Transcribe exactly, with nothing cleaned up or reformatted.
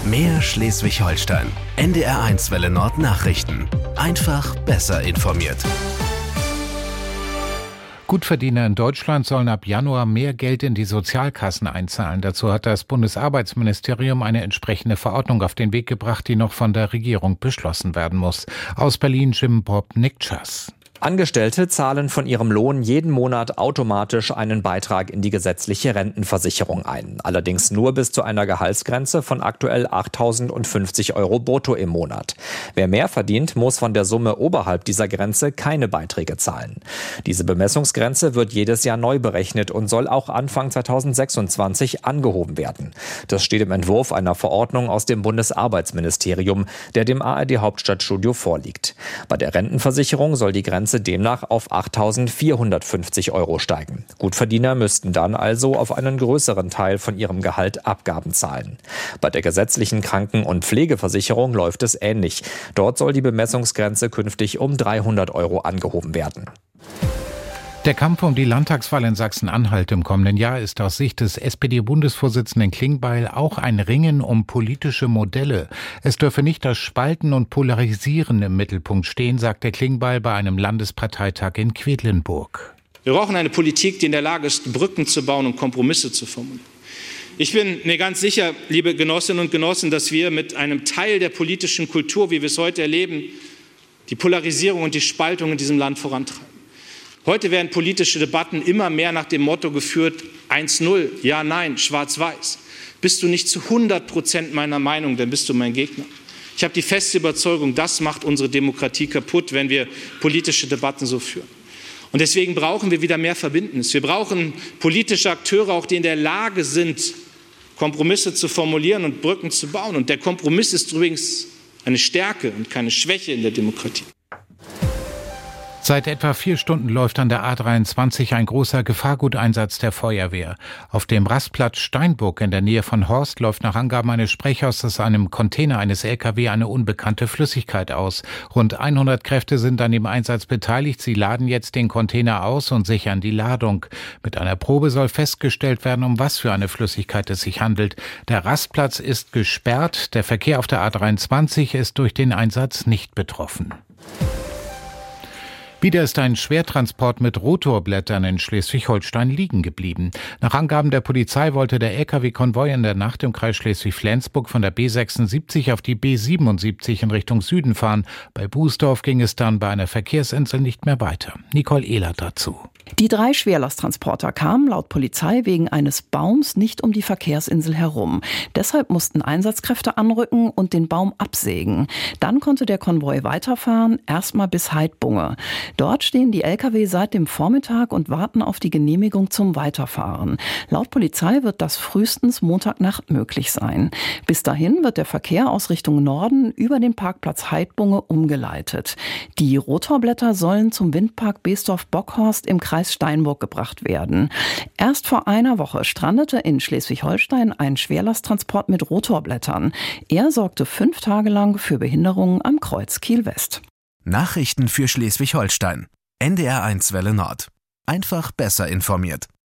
Mehr Schleswig-Holstein. N D R eins Welle Nord Nachrichten. Einfach besser informiert. Gutverdiener in Deutschland sollen ab Januar mehr Geld in die Sozialkassen einzahlen. Dazu hat das Bundesarbeitsministerium eine entsprechende Verordnung auf den Weg gebracht, die noch von der Regierung beschlossen werden muss. Aus Berlin Jim Bob Nikchas. Angestellte zahlen von ihrem Lohn jeden Monat automatisch einen Beitrag in die gesetzliche Rentenversicherung ein. Allerdings nur bis zu einer Gehaltsgrenze von aktuell achttausendfünfzig Euro brutto im Monat. Wer mehr verdient, muss von der Summe oberhalb dieser Grenze keine Beiträge zahlen. Diese Bemessungsgrenze wird jedes Jahr neu berechnet und soll auch Anfang zweitausendsechsundzwanzig angehoben werden. Das steht im Entwurf einer Verordnung aus dem Bundesarbeitsministerium, der dem A R D Hauptstadtstudio vorliegt. Bei der Rentenversicherung soll die Grenze demnach auf achttausendvierhundertfünfzig Euro steigen. Gutverdiener müssten dann also auf einen größeren Teil von ihrem Gehalt Abgaben zahlen. Bei der gesetzlichen Kranken- und Pflegeversicherung läuft es ähnlich. Dort soll die Bemessungsgrenze künftig um dreihundert Euro angehoben werden. Der Kampf um die Landtagswahl in Sachsen-Anhalt im kommenden Jahr ist aus Sicht des S P D-Bundesvorsitzenden Klingbeil auch ein Ringen um politische Modelle. Es dürfe nicht das Spalten und Polarisieren im Mittelpunkt stehen, sagt der Klingbeil bei einem Landesparteitag in Quedlinburg. Wir brauchen eine Politik, die in der Lage ist, Brücken zu bauen und Kompromisse zu formulieren. Ich bin mir ganz sicher, liebe Genossinnen und Genossen, dass wir mit einem Teil der politischen Kultur, wie wir es heute erleben, die Polarisierung und die Spaltung in diesem Land vorantreiben. Heute werden politische Debatten immer mehr nach dem Motto geführt, eins null, ja, nein, schwarz-weiß. Bist du nicht zu hundert Prozent meiner Meinung, dann bist du mein Gegner. Ich habe die feste Überzeugung, das macht unsere Demokratie kaputt, wenn wir politische Debatten so führen. Und deswegen brauchen wir wieder mehr Verbindendes. Wir brauchen politische Akteure, auch die in der Lage sind, Kompromisse zu formulieren und Brücken zu bauen. Und der Kompromiss ist übrigens eine Stärke und keine Schwäche in der Demokratie. Seit etwa vier Stunden läuft an der A dreiundzwanzig ein großer Gefahrguteinsatz der Feuerwehr. Auf dem Rastplatz Steinburg in der Nähe von Horst läuft nach Angaben eines Sprechers aus einem Container eines L K W eine unbekannte Flüssigkeit aus. Rund hundert Kräfte sind an dem Einsatz beteiligt. Sie laden jetzt den Container aus und sichern die Ladung. Mit einer Probe soll festgestellt werden, um was für eine Flüssigkeit es sich handelt. Der Rastplatz ist gesperrt. Der Verkehr auf der A dreiundzwanzig ist durch den Einsatz nicht betroffen. Wieder ist ein Schwertransport mit Rotorblättern in Schleswig-Holstein liegen geblieben. Nach Angaben der Polizei wollte der L K W-Konvoi in der Nacht im Kreis Schleswig-Flensburg von der B sechsundsiebzig auf die B siebenundsiebzig in Richtung Süden fahren. Bei Bußdorf ging es dann bei einer Verkehrsinsel nicht mehr weiter. Nicole Ehlert dazu. Die drei Schwerlasttransporter kamen laut Polizei wegen eines Baums nicht um die Verkehrsinsel herum. Deshalb mussten Einsatzkräfte anrücken und den Baum absägen. Dann konnte der Konvoi weiterfahren, erstmal bis Heidbunge. Dort stehen die L K W seit dem Vormittag und warten auf die Genehmigung zum Weiterfahren. Laut Polizei wird das frühestens Montagnacht möglich sein. Bis dahin wird der Verkehr aus Richtung Norden über den Parkplatz Heidbunge umgeleitet. Die Rotorblätter sollen zum Windpark Beesdorf-Bockhorst im Kreis Steinburg gebracht werden. Erst vor einer Woche strandete in Schleswig-Holstein ein Schwerlasttransport mit Rotorblättern. Er sorgte fünf Tage lang für Behinderungen am Kreuz Kiel-West. Nachrichten für Schleswig-Holstein. N D R eins Welle Nord. Einfach besser informiert.